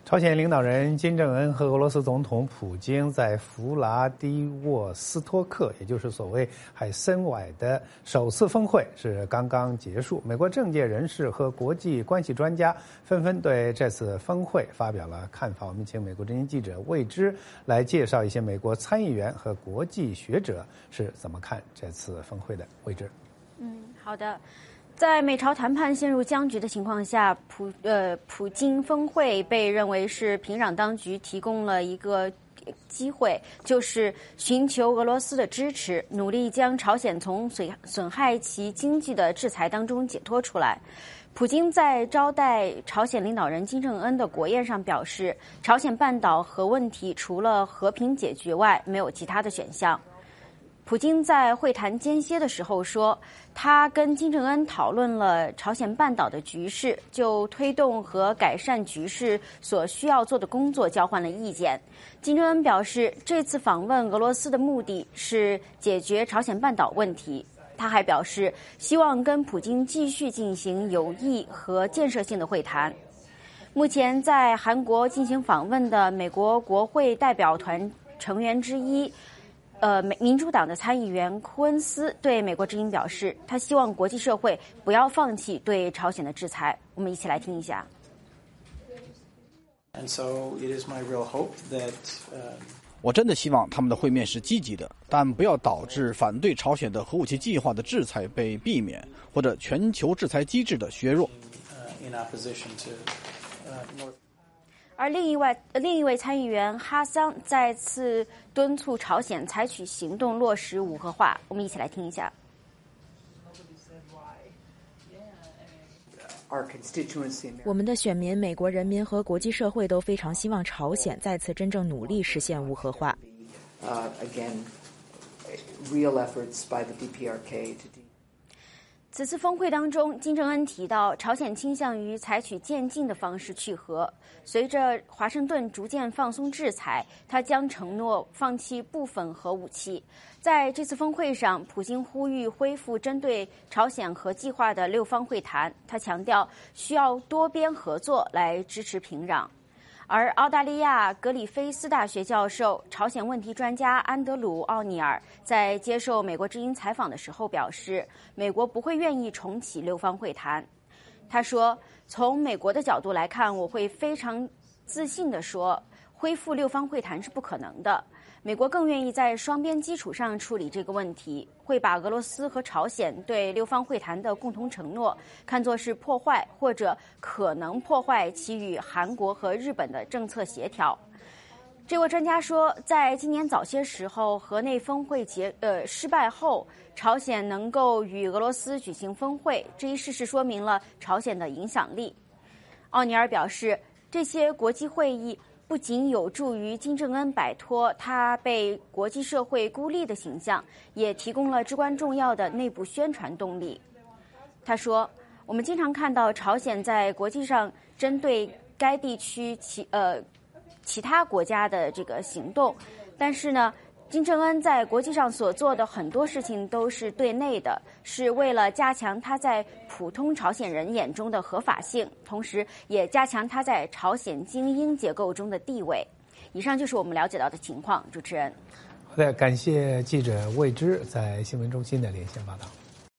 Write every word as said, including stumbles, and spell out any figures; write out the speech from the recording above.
朝鲜领导人金正恩和俄罗斯总统普京在弗拉迪沃斯托克，也就是所谓海参崴的首次峰会是刚刚结束。美国政界人士和国际关系专家纷纷对这次峰会发表了看法。我们请美国之音记者魏之来介绍一些美国参议员和国际学者是怎么看这次峰会的。魏之， 嗯，好的。在美朝谈判陷入僵局的情况下，普呃普京峰会被认为是平壤当局提供了一个机会，就是寻求俄罗斯的支持，努力将朝鲜从损损害其经济的制裁当中解脱出来。普京在招待朝鲜领导人金正恩的国宴上表示，朝鲜半岛核问题除了和平解决外，没有其他的选项。普京在会谈间歇的时候说，他跟金正恩讨论了朝鲜半岛的局势，就推动和改善局势所需要做的工作交换了意见。金正恩表示，这次访问俄罗斯的目的是解决朝鲜半岛问题。他还表示，希望跟普京继续进行有益和建设性的会谈。目前在韩国进行访问的美国国会代表团成员之一呃，民主党的参议员库恩斯对美国之音表示，他希望国际社会不要放弃对朝鲜的制裁。我们一起来听一下。 And so it is my real hope that, uh... 我真的希望他们的会面是积极的，但不要导致反对朝鲜的核武器计划的制裁被避免，或者全球制裁机制的削弱。 Uh, in opposition to, uh, North 而另一位另一位参议员哈桑再次敦促朝鲜采取行动落实无核化。我们一起来听一下。 我们的选民、美国人民和国际社会都非常希望朝鲜再次真正努力实现无核化。此次峰会当中，金正恩提到，朝鲜倾向于采取渐进的方式去核。随着华盛顿逐渐放松制裁，他将承诺放弃部分核武器。在这次峰会上，普京呼吁恢复针对朝鲜核计划的六方会谈。他强调需要多边合作来支持平壤。而澳大利亚格里菲斯大学教授、朝鲜问题专家安德鲁·奥尼尔在接受美国之音采访的时候表示，美国不会愿意重启六方会谈。他说，从美国的角度来看，我会非常自信地说，恢复六方会谈是不可能的。美国更愿意在双边基础上处理这个问题，会把俄罗斯和朝鲜对六方会谈的共同承诺看作是破坏或者可能破坏其与韩国和日本的政策协调。这位专家说，在今年早些时候河内峰会结呃失败后，朝鲜能够与俄罗斯举行峰会，这一事实说明了朝鲜的影响力。奥尼尔表示，这些国际会议不仅有助于金正恩摆脱他被国际社会孤立的形象，也提供了至关重要的内部宣传动力。他说，我们经常看到朝鲜在国际上针对该地区其呃其他国家的这个行动，但是呢，金正恩在国际上所做的很多事情都是对内的，是为了加强他在普通朝鲜人眼中的合法性，同时也加强他在朝鲜精英结构中的地位。以上就是我们了解到的情况，主持人。 好的，感谢记者魏之在新闻中心的连线报道。